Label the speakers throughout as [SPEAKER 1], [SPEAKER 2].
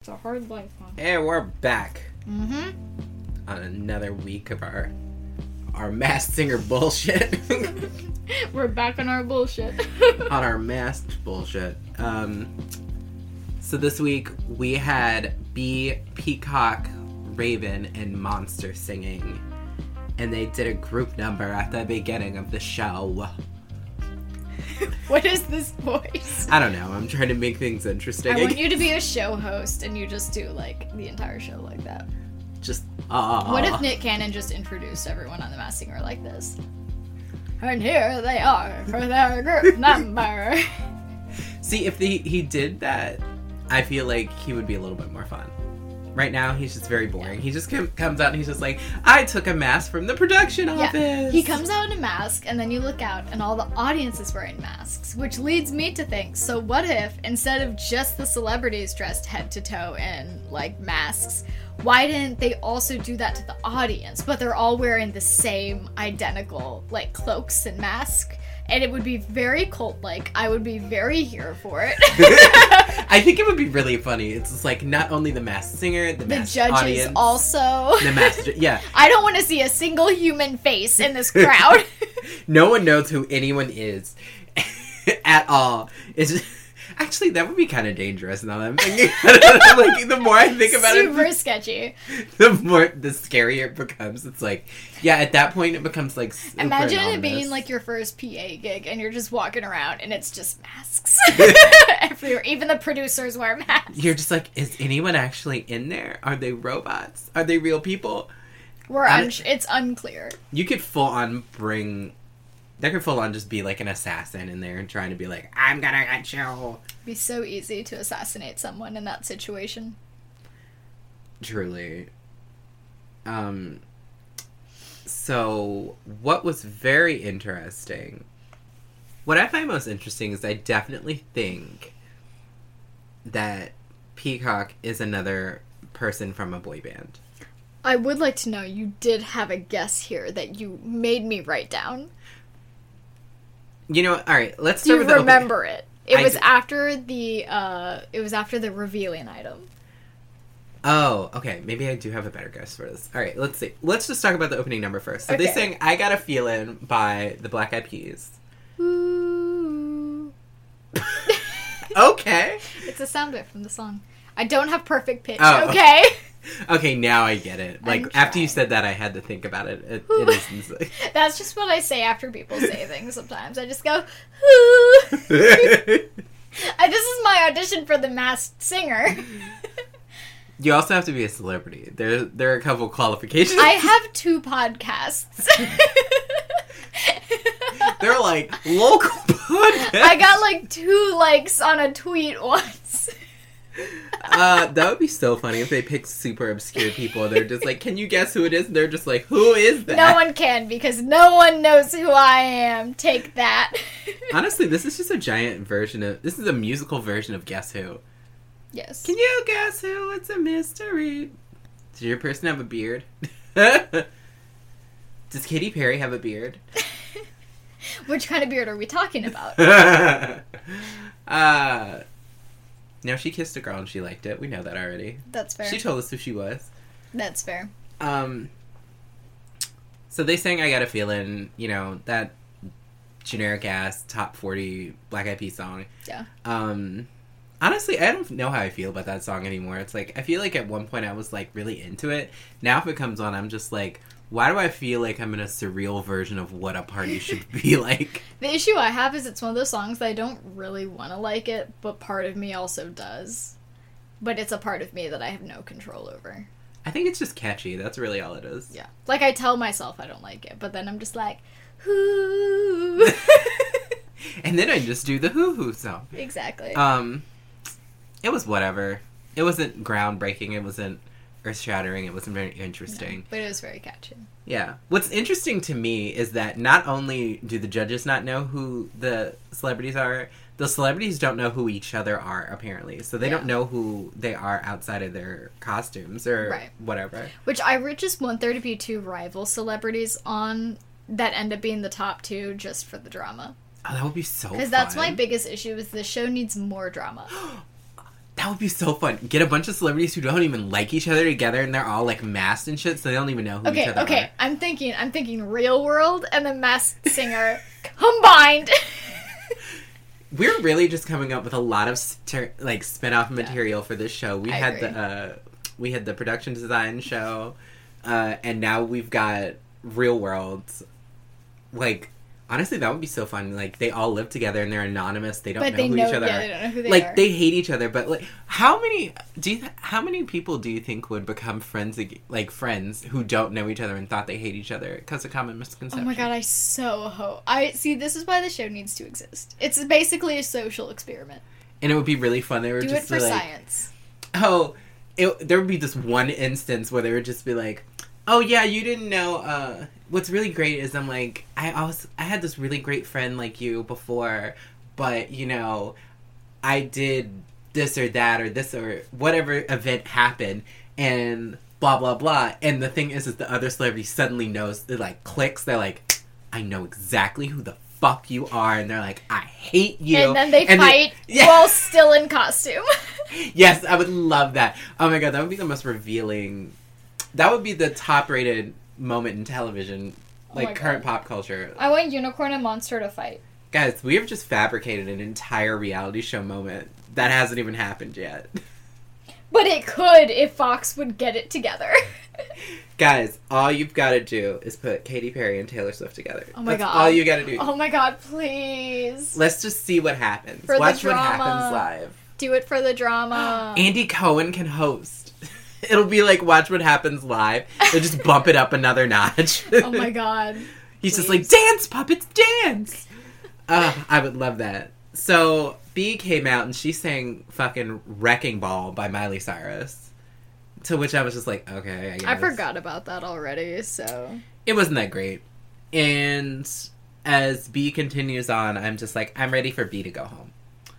[SPEAKER 1] a hard life, huh?
[SPEAKER 2] And we're back.
[SPEAKER 1] Mm-hmm.
[SPEAKER 2] On another week of our Masked Singer bullshit.
[SPEAKER 1] We're back on our bullshit.
[SPEAKER 2] On our masked bullshit. So this week we had Bee, Peacock, Raven, and Monster singing. And they did a group number at the beginning of the show.
[SPEAKER 1] What is this voice?
[SPEAKER 2] I don't know. I'm trying to make things interesting.
[SPEAKER 1] I want you to be a show host and you just do, like, the entire show like that.
[SPEAKER 2] Just,
[SPEAKER 1] What if Nick Cannon just introduced everyone on The Masked Singer like this? And here they are for their group number.
[SPEAKER 2] See, if he did that, I feel like he would be a little bit more fun. Right now, he's just very boring.
[SPEAKER 1] Yeah.
[SPEAKER 2] He just comes out and he's just like, I took a mask from the production office.
[SPEAKER 1] Yeah, he comes out in a mask, and then you look out, and all the audience is wearing masks, which leads me to think, so what if, instead of just the celebrities dressed head to toe in, like, masks, why didn't they also do that to the audience, but they're all wearing the same identical, like, cloaks and masks? And it would be very cult-like. I would be very here for it.
[SPEAKER 2] I think it would be really funny. It's just like, not only the Masked Singer, the Masked
[SPEAKER 1] judges
[SPEAKER 2] audience,
[SPEAKER 1] also.
[SPEAKER 2] The Masked... Yeah.
[SPEAKER 1] I don't want to see a single human face in this crowd.
[SPEAKER 2] No one knows who anyone is at all. It's just... Actually, that would be kind of dangerous now that I'm thinking like, the more I think about
[SPEAKER 1] Super sketchy.
[SPEAKER 2] the scarier it becomes. It's like, yeah, at that point it becomes like super
[SPEAKER 1] Imagine
[SPEAKER 2] anonymous.
[SPEAKER 1] it being like your first PA gig and you're just walking around and it's just masks. Everywhere. Even the producers wear masks.
[SPEAKER 2] You're just like, is anyone actually in there? Are they robots? Are they real people?
[SPEAKER 1] It's unclear.
[SPEAKER 2] You could full on there could full on just be like an assassin in there and trying to be like, I'm gonna get you.
[SPEAKER 1] It'd be so easy to assassinate someone in that situation.
[SPEAKER 2] Truly. So, what was very interesting, what I find most interesting is I definitely think that Peacock is another person from a boy band.
[SPEAKER 1] I would like to know, you did have a guess here that you made me write down.
[SPEAKER 2] You know, alright, let's
[SPEAKER 1] Do
[SPEAKER 2] start
[SPEAKER 1] you
[SPEAKER 2] with
[SPEAKER 1] remember it? It was
[SPEAKER 2] do.
[SPEAKER 1] after the revealing item.
[SPEAKER 2] Oh, okay. Maybe I do have a better guess for this. Alright, let's see. Let's just talk about the opening number first. So
[SPEAKER 1] Okay.
[SPEAKER 2] they sang I Got a Feelin' by the Black Eyed Peas.
[SPEAKER 1] Ooh.
[SPEAKER 2] Okay.
[SPEAKER 1] It's a sound bit from the song. I don't have perfect pitch,
[SPEAKER 2] Oh.
[SPEAKER 1] okay?
[SPEAKER 2] Okay, now I get it. Like,
[SPEAKER 1] I'm
[SPEAKER 2] after you
[SPEAKER 1] trying.
[SPEAKER 2] said that, I had to think about it. It is...
[SPEAKER 1] That's just what I say after people say things sometimes. I just go, ooh. This is my audition for The Masked Singer.
[SPEAKER 2] You also have to be a celebrity. There are a couple qualifications.
[SPEAKER 1] I have 2 podcasts.
[SPEAKER 2] They're like local podcasts.
[SPEAKER 1] I got like 2 likes on a tweet once.
[SPEAKER 2] That would be so funny if they picked super obscure people. They're just like, can you guess who it is? And they're just like, who is that?
[SPEAKER 1] No one can because no one knows who I am. Take that.
[SPEAKER 2] Honestly, this is just a giant version of... This is a musical version of Guess Who.
[SPEAKER 1] Yes.
[SPEAKER 2] Can you guess who? It's a mystery. Does your person have a beard? Does Katy Perry have a beard?
[SPEAKER 1] Which kind of beard are we talking about?
[SPEAKER 2] No, she kissed a girl and she liked it. We know that already.
[SPEAKER 1] That's fair.
[SPEAKER 2] She told us who she was.
[SPEAKER 1] That's fair.
[SPEAKER 2] So they sang I Got a Feelin', you know, that generic ass top 40 Black Eyed Peas song.
[SPEAKER 1] Yeah.
[SPEAKER 2] Honestly, I don't know how I feel about that song anymore. It's like, I feel like at one point I was like really into it. Now if it comes on, I'm just like, why do I feel like I'm in a surreal version of what a party should be like?
[SPEAKER 1] The issue I have is it's one of those songs that I don't really want to like it, but part of me also does. But it's a part of me that I have no control over.
[SPEAKER 2] I think it's just catchy. That's really all it is.
[SPEAKER 1] Yeah. Like, I tell myself I don't like it, but then I'm just like, hoo.
[SPEAKER 2] And then I just do the hoo-hoo song.
[SPEAKER 1] Exactly.
[SPEAKER 2] It was whatever. It wasn't groundbreaking. It wasn't earth-shattering. It wasn't very interesting.
[SPEAKER 1] No, but it was very catchy.
[SPEAKER 2] Yeah. What's interesting to me is that not only do the judges not know who the celebrities are, the celebrities don't know who each other are, apparently. So they don't know who they are outside of their costumes or whatever.
[SPEAKER 1] Which I would just want there to be 2 rival celebrities on that end up being the top 2 just for the drama.
[SPEAKER 2] Oh, that would be so fun.
[SPEAKER 1] Because that's my biggest issue is the show needs more drama.
[SPEAKER 2] That would be so fun. Get a bunch of celebrities who don't even like each other together, and they're all like masked and shit, so they don't even know who each other are.
[SPEAKER 1] I'm thinking Real World and the Masked Singer combined.
[SPEAKER 2] We're really just coming up with a lot of spin-off material for this show. We had the production design show, and now we've got Real World. Like, honestly, that would be so fun. Like, they all live together and they're anonymous. They don't know who each other are.
[SPEAKER 1] They don't know who they
[SPEAKER 2] like,
[SPEAKER 1] are.
[SPEAKER 2] they hate each other, but like, how many people do you think would become friends who don't know each other and thought they hate each other because of common misconception?
[SPEAKER 1] Oh my god, I so hope. This is why the show needs to exist. It's basically a social experiment.
[SPEAKER 2] And it would be really fun. They were
[SPEAKER 1] Do
[SPEAKER 2] just
[SPEAKER 1] it for science.
[SPEAKER 2] Oh, there would be this one instance where they would just be like, oh yeah, you didn't know, what's really great is I'm like, I had this really great friend like you before, but, you know, I did this or that or this or whatever event happened, and blah, blah, blah. And the thing is the other celebrity suddenly knows, it, like, clicks. They're like, I know exactly who the fuck you are. And they're like, I hate you.
[SPEAKER 1] And then they fight while still in costume.
[SPEAKER 2] Yes, I would love that. Oh my god, that would be the most revealing... That would be the top-rated moment in television, like current pop culture.
[SPEAKER 1] I want Unicorn and Monster to fight.
[SPEAKER 2] Guys, we have just fabricated an entire reality show moment that hasn't even happened yet.
[SPEAKER 1] But it could if Fox would get it together.
[SPEAKER 2] Guys, all you've got to do is put Katy Perry and Taylor Swift together.
[SPEAKER 1] Oh my god.
[SPEAKER 2] That's all you got to do.
[SPEAKER 1] Oh my god, please.
[SPEAKER 2] Let's just see what happens.
[SPEAKER 1] Watch
[SPEAKER 2] what happens live.
[SPEAKER 1] Do it for the drama.
[SPEAKER 2] Andy Cohen can host. It'll be like Watch What Happens Live. They'll just bump it up another notch.
[SPEAKER 1] Oh my god.
[SPEAKER 2] He's just like, dance, puppets, dance! I would love that. So, B came out and she sang fucking Wrecking Ball by Miley Cyrus. To which I was just like, okay, I guess.
[SPEAKER 1] I forgot about that already, so...
[SPEAKER 2] It wasn't that great. And as B continues on, I'm just like, I'm ready for B to go home.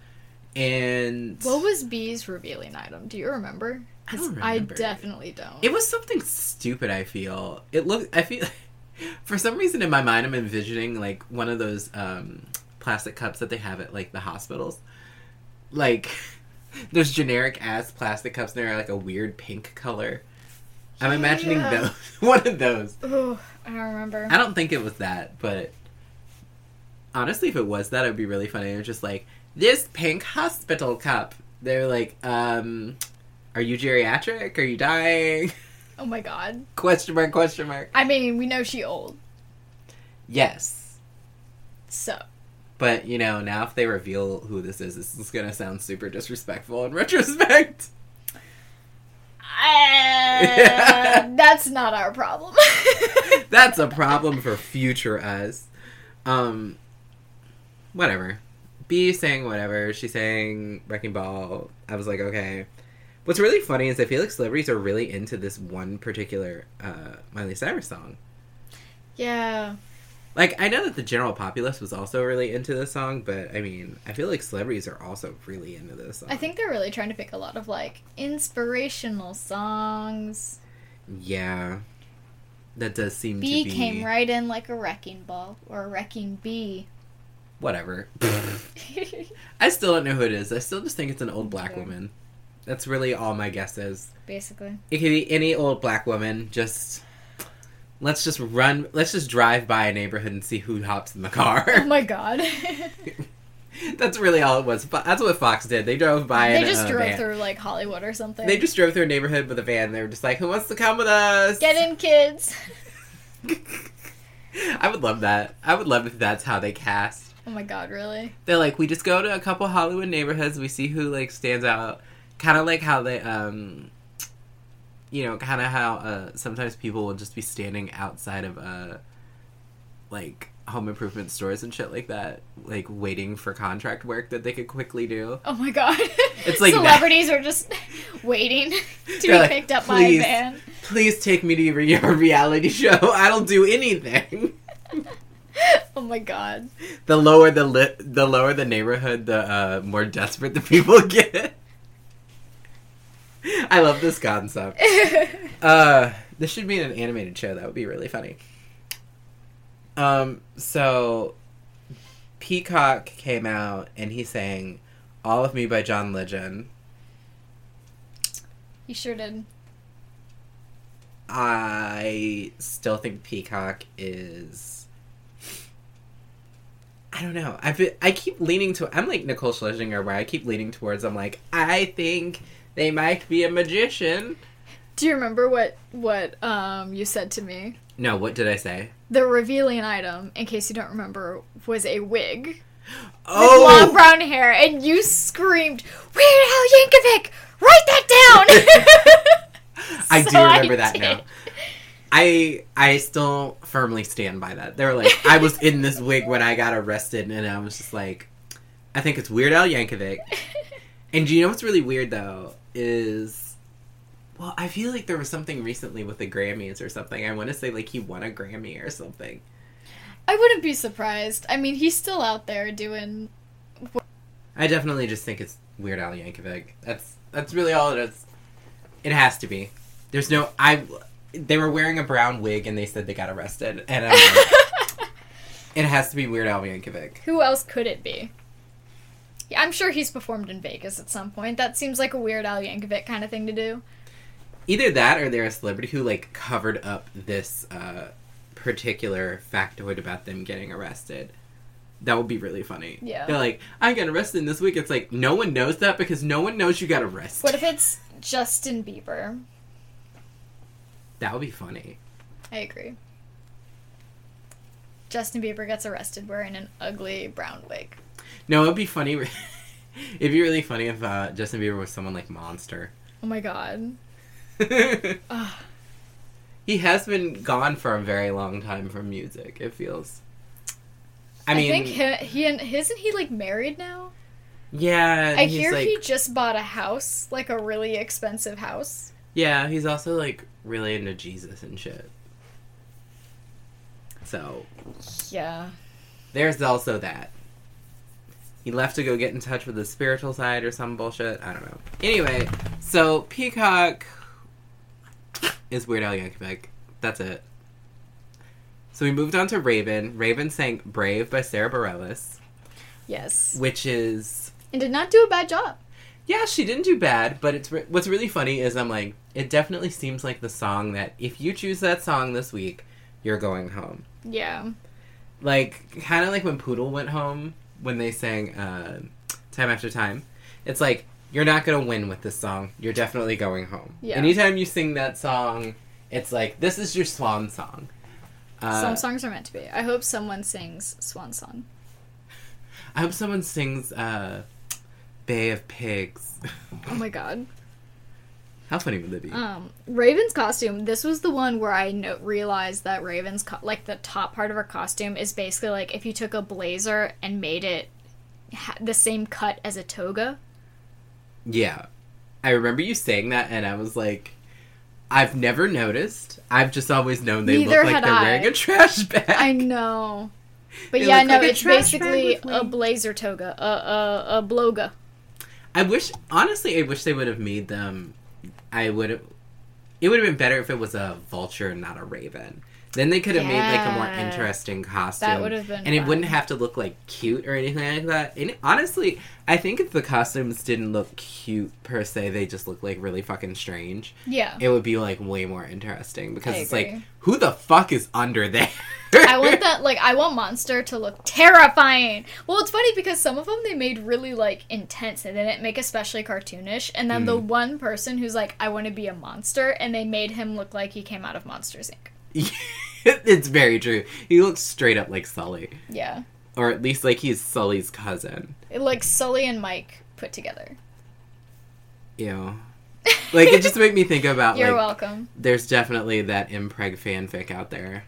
[SPEAKER 2] And...
[SPEAKER 1] What was B's revealing item? Do you remember?
[SPEAKER 2] I don't remember.
[SPEAKER 1] I definitely don't.
[SPEAKER 2] It was something stupid, I feel. I feel... For some reason in my mind, I'm envisioning, like, one of those plastic cups that they have at, like, the hospitals. Like, those generic-ass plastic cups, and they're, like, a weird pink color. I'm imagining those. One of those.
[SPEAKER 1] Ooh, I don't remember.
[SPEAKER 2] I don't think it was that, but... Honestly, if it was that, it would be really funny. It was just like, this pink hospital cup. They're like, are you geriatric? Are you dying?
[SPEAKER 1] Oh my god.
[SPEAKER 2] Question mark, question mark.
[SPEAKER 1] I mean, we know she old.
[SPEAKER 2] Yes.
[SPEAKER 1] So.
[SPEAKER 2] But, you know, now if they reveal who this is gonna sound super disrespectful in retrospect.
[SPEAKER 1] That's not our problem.
[SPEAKER 2] That's a problem for future us. Whatever. B saying whatever. She's saying Wrecking Ball. I was like, okay. What's really funny is I feel like celebrities are really into this one particular Miley Cyrus song.
[SPEAKER 1] Yeah.
[SPEAKER 2] Like, I know that the general populace was also really into this song, but, I mean, I feel like celebrities are also really into this song.
[SPEAKER 1] I think they're really trying to pick a lot of, like, inspirational songs.
[SPEAKER 2] Yeah. That does seem to
[SPEAKER 1] B
[SPEAKER 2] be...
[SPEAKER 1] came right in like a wrecking ball. Or a wrecking bee.
[SPEAKER 2] Whatever. I still don't know who it is. I still just think it's an old black woman. That's really all my guess is.
[SPEAKER 1] Basically.
[SPEAKER 2] It could be any old black woman. Let's just drive by a neighborhood and see who hops in the car.
[SPEAKER 1] Oh my god.
[SPEAKER 2] That's really all it was. That's what Fox did. They drove by
[SPEAKER 1] They just drove through, like, Hollywood or something.
[SPEAKER 2] They just drove through a neighborhood with a van. They were just like, who wants to come with us?
[SPEAKER 1] Get in, kids.
[SPEAKER 2] I would love that. I would love if that's how they cast.
[SPEAKER 1] Oh my god, really?
[SPEAKER 2] They're like, we just go to a couple Hollywood neighborhoods. We see who, like, stands out. Kind of like how they, you know, kind of how sometimes people will just be standing outside of, like, home improvement stores and shit like that, like, waiting for contract work that they could quickly do.
[SPEAKER 1] Oh my god.
[SPEAKER 2] It's like
[SPEAKER 1] celebrities are just waiting to be picked up by a van.
[SPEAKER 2] Please take me to your reality show. I don't do anything.
[SPEAKER 1] Oh my god.
[SPEAKER 2] The lower the neighborhood, the more desperate the people get. I love this concept. This should be an animated show. That would be really funny. So Peacock came out and he sang All of Me by John Legend.
[SPEAKER 1] He sure did.
[SPEAKER 2] I still think Peacock is... I don't know. I keep leaning to... I'm like Nicole Scherzinger, where I keep leaning towards... I'm like, I think they might be a magician.
[SPEAKER 1] Do you remember what you said to me?
[SPEAKER 2] No, what did I say?
[SPEAKER 1] The revealing item, in case you don't remember, was a wig.
[SPEAKER 2] Oh!
[SPEAKER 1] With long brown hair, and you screamed, Weird Al Yankovic! Write that down!
[SPEAKER 2] I do remember that now. I still firmly stand by that. They were like, I was in this wig when I got arrested, and I was just like, I think it's Weird Al Yankovic. And do you know what's really weird, though, is... Well, I feel like there was something recently with the Grammys or something. I want to say, like, he won a Grammy or something.
[SPEAKER 1] I wouldn't be surprised. I mean, he's still out there doing...
[SPEAKER 2] I definitely just think it's Weird Al Yankovic. That's really all it is. It has to be. There's no... They were wearing a brown wig and they said they got arrested. And I'm like, it has to be Weird Al Yankovic.
[SPEAKER 1] Who else could it be? Yeah, I'm sure he's performed in Vegas at some point. That seems like a Weird Al Yankovic kind of thing to do.
[SPEAKER 2] Either that or they're a celebrity who, like, covered up this particular factoid about them getting arrested. That would be really funny.
[SPEAKER 1] Yeah.
[SPEAKER 2] They're like, I got arrested this week. It's like, no one knows that because no one knows you got arrested.
[SPEAKER 1] What if it's Justin Bieber?
[SPEAKER 2] That would be funny.
[SPEAKER 1] I agree. Justin Bieber gets arrested wearing an ugly brown wig.
[SPEAKER 2] No, it would be funny. It'd be really funny if Justin Bieber was someone like Monster.
[SPEAKER 1] Oh my god.
[SPEAKER 2] He has been gone for a very long time from music, it feels. I mean...
[SPEAKER 1] think isn't he, like, married now?
[SPEAKER 2] Yeah.
[SPEAKER 1] I hear he just bought a house, like a really expensive house.
[SPEAKER 2] Yeah, he's also, like, really into Jesus and shit. So...
[SPEAKER 1] Yeah.
[SPEAKER 2] There's also that. He left to go get in touch with the spiritual side or some bullshit. I don't know. Anyway, so Peacock is Weird Al Yankovic. That's it. So we moved on to Raven. Raven sang Brave by Sarah Bareilles.
[SPEAKER 1] Yes.
[SPEAKER 2] Which is...
[SPEAKER 1] And did not do a bad job.
[SPEAKER 2] Yeah, she didn't do bad, but what's really funny is I'm like, it definitely seems like the song that if you choose that song this week, you're going home.
[SPEAKER 1] Yeah.
[SPEAKER 2] Like, kind of like when Poodle went home, when they sang Time After Time. It's like, you're not going to win with this song. You're definitely going home.
[SPEAKER 1] Yeah.
[SPEAKER 2] Anytime you sing that song, it's like, this is your swan song.
[SPEAKER 1] Some songs are meant to be. I hope someone sings Swan Song.
[SPEAKER 2] I hope someone sings Bay of Pigs.
[SPEAKER 1] Oh my god.
[SPEAKER 2] How funny would that be?
[SPEAKER 1] Raven's costume, this was the one where I realized that Raven's, like, the top part of her costume is basically like if you took a blazer and made it the same cut as a toga.
[SPEAKER 2] Yeah. I remember you saying that, and I was like, I've never noticed. I've just always known they look like they're wearing a trash bag.
[SPEAKER 1] I know. But
[SPEAKER 2] They
[SPEAKER 1] yeah,
[SPEAKER 2] look
[SPEAKER 1] no,
[SPEAKER 2] like a
[SPEAKER 1] it's
[SPEAKER 2] trash bag
[SPEAKER 1] basically
[SPEAKER 2] with
[SPEAKER 1] a
[SPEAKER 2] wings.
[SPEAKER 1] blazer toga. A bloga.
[SPEAKER 2] I wish they would have made them... It would have been better if it was a vulture and not a raven. Then they could have made, like, a more interesting costume.
[SPEAKER 1] That would have been
[SPEAKER 2] And it
[SPEAKER 1] fun.
[SPEAKER 2] wouldn't have to look, like, cute or anything like that. And honestly, I think if the costumes didn't look cute, per se, they just look, like, really fucking strange.
[SPEAKER 1] Yeah.
[SPEAKER 2] It would be, like, way more interesting. Because
[SPEAKER 1] I
[SPEAKER 2] it's
[SPEAKER 1] agree.
[SPEAKER 2] like, who the fuck is under there?
[SPEAKER 1] I want that, like, I want Monster to look terrifying. Well, it's funny because some of them they made really, like, intense and they didn't make especially cartoonish. And then the one person who's like, I want to be a monster, and they made him look like he came out of Monsters, Inc.
[SPEAKER 2] It's very true. He looks straight up like Sully.
[SPEAKER 1] Yeah.
[SPEAKER 2] Or at least like he's Sully's cousin.
[SPEAKER 1] Like Sully and Mike put together.
[SPEAKER 2] Ew. Like, it just made me think about,
[SPEAKER 1] You're
[SPEAKER 2] like...
[SPEAKER 1] welcome.
[SPEAKER 2] There's definitely that impreg fanfic out there.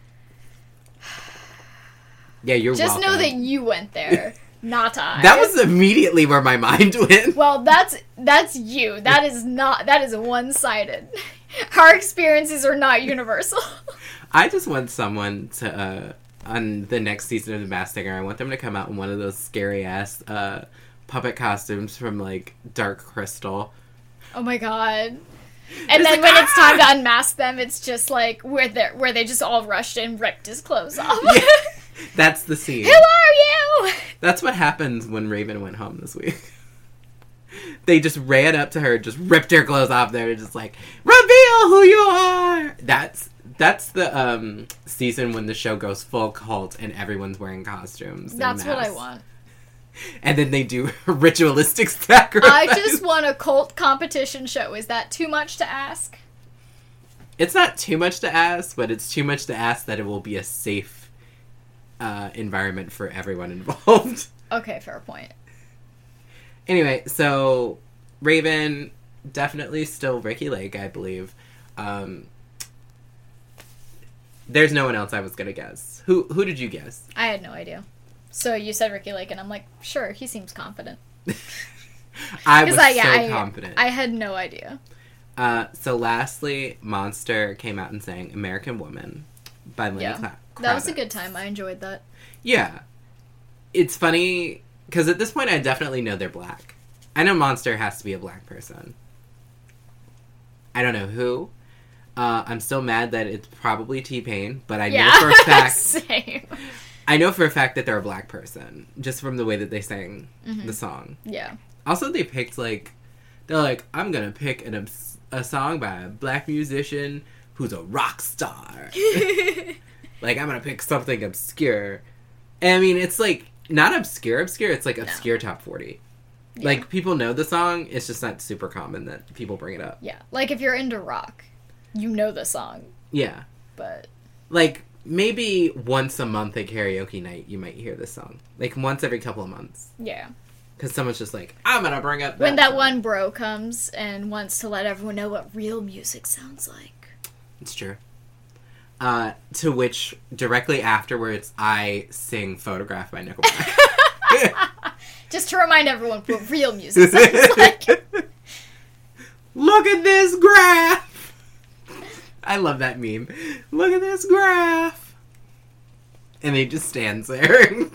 [SPEAKER 2] Yeah, you're
[SPEAKER 1] Just
[SPEAKER 2] welcome.
[SPEAKER 1] know that you went there, not I.
[SPEAKER 2] That was immediately where my mind went.
[SPEAKER 1] Well, that's you. That is one-sided. Our experiences are not universal.
[SPEAKER 2] I just want someone to, on the next season of The Masked Singer, I want them to come out in one of those scary-ass puppet costumes from, like, Dark Crystal.
[SPEAKER 1] Oh my god. And
[SPEAKER 2] It's
[SPEAKER 1] then
[SPEAKER 2] like,
[SPEAKER 1] when it's time to unmask them, it's just like where they just all rushed and ripped his clothes off.
[SPEAKER 2] Yeah, that's the scene.
[SPEAKER 1] Who are you?
[SPEAKER 2] That's what happens when Raven went home this week. They just ran up to her, just ripped her clothes off. They were just like, reveal who you are! That's the season when the show goes full cult and everyone's wearing costumes.
[SPEAKER 1] That's what I want.
[SPEAKER 2] And then they do ritualistic sacrifice.
[SPEAKER 1] I just want a cult competition show. Is that too much to ask?
[SPEAKER 2] It's not too much to ask, but it's too much to ask that it will be a safe environment for everyone involved.
[SPEAKER 1] Okay, fair point.
[SPEAKER 2] Anyway, so Raven, definitely still Ricky Lake, I believe. There's no one else I was gonna guess. Who did you guess?
[SPEAKER 1] I had no idea. So you said Ricky Lake, and I'm like, sure, he seems confident.
[SPEAKER 2] I was confident.
[SPEAKER 1] I had no idea.
[SPEAKER 2] So lastly, Monster came out and sang American Woman by Lenny Kravitz.
[SPEAKER 1] That was a good time. I enjoyed that.
[SPEAKER 2] Yeah. It's funny, because at this point I definitely know they're black. I know Monster has to be a black person. I don't know who. I'm still mad that it's probably T-Pain, but I know for a fact...
[SPEAKER 1] Same.
[SPEAKER 2] I know for a fact that they're a black person, just from the way that they sang the song.
[SPEAKER 1] Yeah.
[SPEAKER 2] Also, they picked, like... They're like, I'm gonna pick a song by a black musician who's a rock star. Like, I'm gonna pick something obscure. And, I mean, it's, like, not obscure, it's, like, obscure top 40. Yeah. Like, people know the song, it's just not super common that people bring it up.
[SPEAKER 1] Yeah. Like, if you're into rock, you know the song.
[SPEAKER 2] Yeah.
[SPEAKER 1] But...
[SPEAKER 2] Like... Maybe once a month at karaoke night, you might hear this song. Like, once every couple of months.
[SPEAKER 1] Yeah.
[SPEAKER 2] Because someone's just like, I'm gonna bring up that
[SPEAKER 1] when that
[SPEAKER 2] song.
[SPEAKER 1] one bro comes and wants to let everyone know what real music sounds like.
[SPEAKER 2] It's true. To which, directly afterwards, I sing Photograph by Nickelback.
[SPEAKER 1] Just to remind everyone what real music sounds like.
[SPEAKER 2] Look at this graph! I love that meme. Look at this graph. And he just stands there.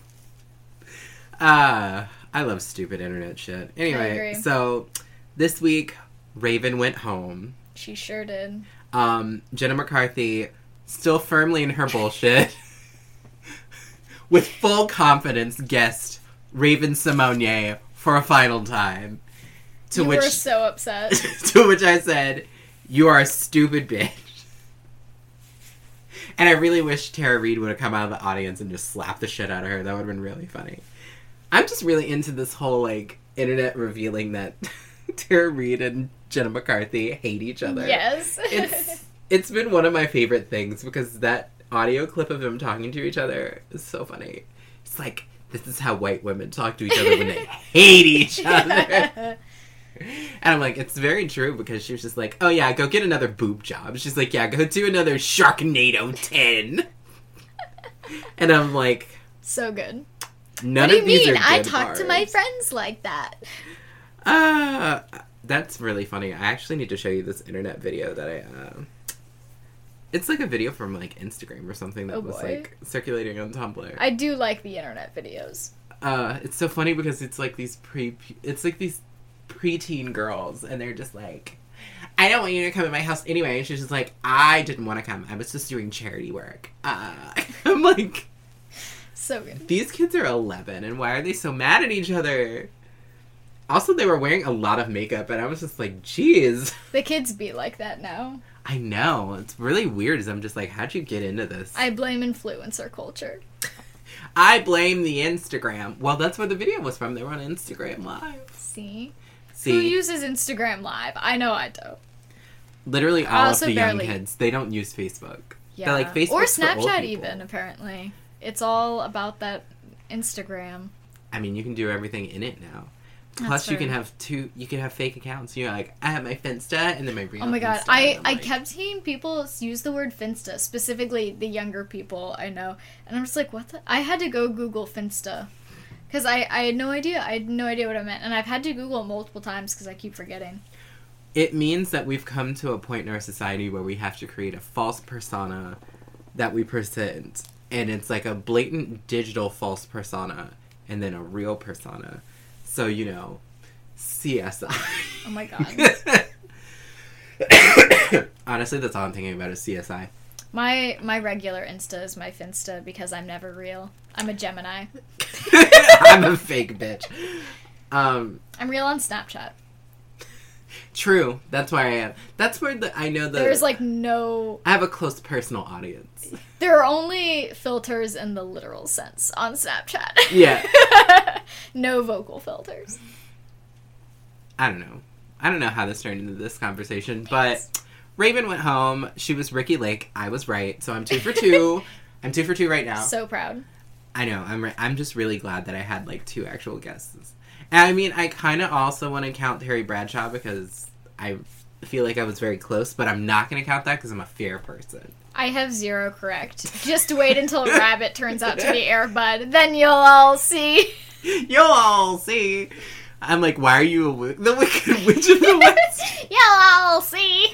[SPEAKER 2] I love stupid internet shit. Anyway, so this week, Raven went home.
[SPEAKER 1] She sure did.
[SPEAKER 2] Jenna McCarthy, still firmly in her bullshit, with full confidence, guessed Raven-Symoné for a final time.
[SPEAKER 1] You were so upset.
[SPEAKER 2] To which I said... You are a stupid bitch. And I really wish Tara Reid would have come out of the audience and just slapped the shit out of her. That would have been really funny. I'm just really into this whole, like, internet revealing that Tara Reid and Jenna McCarthy hate each other.
[SPEAKER 1] Yes.
[SPEAKER 2] It's been one of my favorite things because that audio clip of them talking to each other is so funny. It's like, this is how white women talk to each other when they hate each other. And I'm like, it's very true because she was just like, oh yeah, go get another boob job. She's like, yeah, go do another Sharknado 10. And I'm like...
[SPEAKER 1] So good.
[SPEAKER 2] None of these are good
[SPEAKER 1] I talk
[SPEAKER 2] bars.
[SPEAKER 1] to my friends like that.
[SPEAKER 2] That's really funny. I actually need to show you this internet video that I... It's like a video from like Instagram or something that was like circulating on Tumblr.
[SPEAKER 1] I do like the internet videos.
[SPEAKER 2] It's so funny because it's like these preteen girls, and they're just like, I don't want you to come to my house anyway. And she's just like, I didn't want to come. I was just doing charity work. I'm like,
[SPEAKER 1] so good.
[SPEAKER 2] These kids are 11, and why are they so mad at each other? Also, they were wearing a lot of makeup, and I was just like, geez.
[SPEAKER 1] The kids be like that now.
[SPEAKER 2] I know. It's really weird, as I'm just like, how'd you get into this?
[SPEAKER 1] I blame influencer culture.
[SPEAKER 2] I blame the Instagram. Well, that's where the video was from. They were on Instagram Live.
[SPEAKER 1] See? Who uses Instagram Live? I know I don't.
[SPEAKER 2] Literally all of the young kids. They don't use Facebook.
[SPEAKER 1] Yeah.
[SPEAKER 2] They're like Facebook
[SPEAKER 1] or
[SPEAKER 2] Snapchat
[SPEAKER 1] for old even, apparently. It's all about that Instagram.
[SPEAKER 2] I mean, you can do everything in it now. Plus, you can have fake accounts. You're like, I have my Finsta and then my real.
[SPEAKER 1] Oh my god,
[SPEAKER 2] Insta,
[SPEAKER 1] I kept seeing people use the word Finsta, specifically the younger people I know, and I'm just like, what the? I had to go Google Finsta because I had no idea. I had no idea what it meant, and I've had to Google it multiple times because I keep forgetting.
[SPEAKER 2] It means that we've come to a point in our society where we have to create a false persona that we present, and it's like a blatant digital false persona and then a real persona. So, you know, CSI.
[SPEAKER 1] Oh my god.
[SPEAKER 2] Honestly, that's all I'm thinking about is CSI.
[SPEAKER 1] My regular Insta is my Finsta because I'm never real. I'm a Gemini.
[SPEAKER 2] I'm a fake bitch. Um,
[SPEAKER 1] I'm real on Snapchat.
[SPEAKER 2] True. That's why I am. That's where I know that
[SPEAKER 1] There's like no...
[SPEAKER 2] I have a close personal audience.
[SPEAKER 1] There are only filters in the literal sense on Snapchat.
[SPEAKER 2] Yeah.
[SPEAKER 1] No vocal filters.
[SPEAKER 2] I don't know how this turned into this conversation, but Raven went home. She was Ricky Lake. I was right. So I'm 2 for 2. I'm 2 for 2 right now.
[SPEAKER 1] So proud.
[SPEAKER 2] I know. I'm just really glad that I had like 2 actual guesses. And I mean, I kind of also want to count Terry Bradshaw because I feel like I was very close, but I'm not going to count that because I'm a fair person.
[SPEAKER 1] I have 0 correct. Just wait until Rabbit turns out to be Air Bud. Then you'll all see.
[SPEAKER 2] You'll all see. I'm like, why are you the Wicked Witch of the West?
[SPEAKER 1] You'll all see.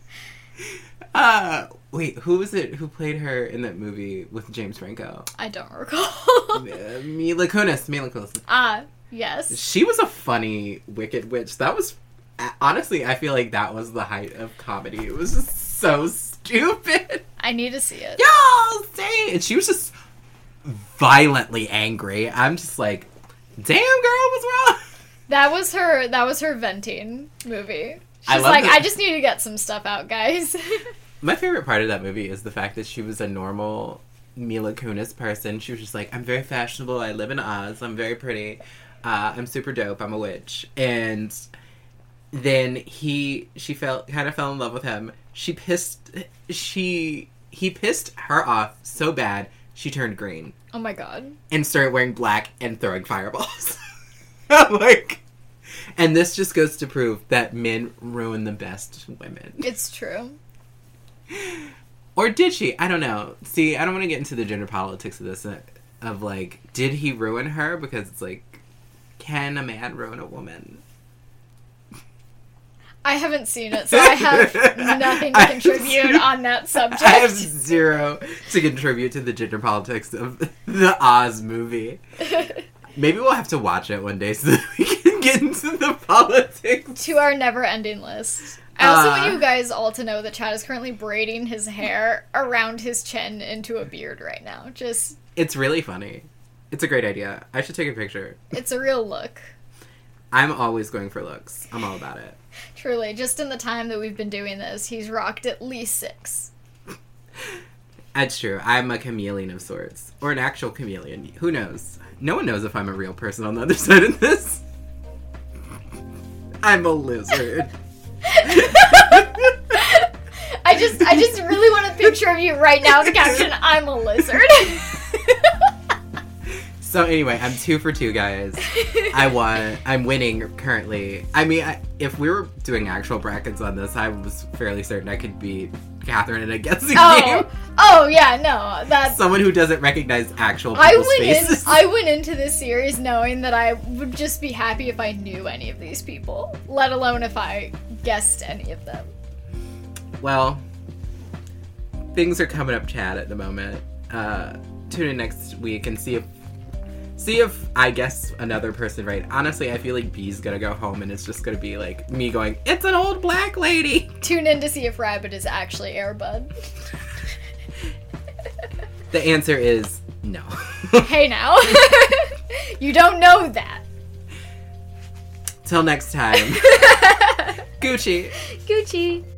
[SPEAKER 2] Wait, who was it who played her in that movie with James Franco?
[SPEAKER 1] I don't recall.
[SPEAKER 2] Mila Kunis.
[SPEAKER 1] Yes.
[SPEAKER 2] She was a funny Wicked Witch. That was, honestly, I feel like that was the height of comedy. It was just so stupid.
[SPEAKER 1] I need to see it.
[SPEAKER 2] Y'all see? And she was just violently angry. I'm just like, damn girl, what's wrong?
[SPEAKER 1] That was her venting movie.
[SPEAKER 2] I
[SPEAKER 1] She's
[SPEAKER 2] love
[SPEAKER 1] like,
[SPEAKER 2] that.
[SPEAKER 1] I just need to get some stuff out, guys.
[SPEAKER 2] My favorite part of that movie is the fact that she was a normal Mila Kunis person. She was just like, I'm very fashionable. I live in Oz. I'm very pretty. I'm super dope. I'm a witch. And then he kind of fell in love with him. He pissed her off so bad she turned green.
[SPEAKER 1] Oh my god.
[SPEAKER 2] And started wearing black and throwing fireballs. I'm like, and this just goes to prove that men ruin the best women.
[SPEAKER 1] It's true.
[SPEAKER 2] Or did she? I don't know. See, I don't want to get into the gender politics of this, of like, did he ruin her? Because it's like, can a man ruin a woman?
[SPEAKER 1] I haven't seen it, so I have nothing to contribute on that subject.
[SPEAKER 2] I have 0 to contribute to the gender politics of the Oz movie. Maybe we'll have to watch it one day so that we can get into the politics.
[SPEAKER 1] To our never-ending list. I also want you guys all to know that Chad is currently braiding his hair around his chin into a beard right now.
[SPEAKER 2] It's really funny. It's a great idea. I should take a picture.
[SPEAKER 1] It's a real look.
[SPEAKER 2] I'm always going for looks. I'm all about it.
[SPEAKER 1] Truly, just in the time that we've been doing this, he's rocked at least 6.
[SPEAKER 2] That's true. I'm a chameleon of sorts. Or an actual chameleon. Who knows? No one knows if I'm a real person on the other side of this. I'm a lizard.
[SPEAKER 1] I just really want a picture of you right now to caption, I'm a lizard.
[SPEAKER 2] So anyway, I'm 2 for 2, guys. I'm winning currently. I mean, if we were doing actual brackets on this, I was fairly certain I could beat Catherine in a guessing game.
[SPEAKER 1] Oh yeah, no, that's
[SPEAKER 2] someone who doesn't recognize actual people's faces.
[SPEAKER 1] I went into this series knowing that I would just be happy if I knew any of these people, let alone if I guessed any of them.
[SPEAKER 2] Well, things are coming up, Chad, at the moment. Tune in next week and see if I guess another person right. Honestly, I feel like B's gonna go home and it's just gonna be like me going, it's an old black lady.
[SPEAKER 1] Tune in to see if Rabbit is actually Air Bud.
[SPEAKER 2] The answer is no.
[SPEAKER 1] Hey now. You don't know that.
[SPEAKER 2] Till next time. Gucci.
[SPEAKER 1] Gucci.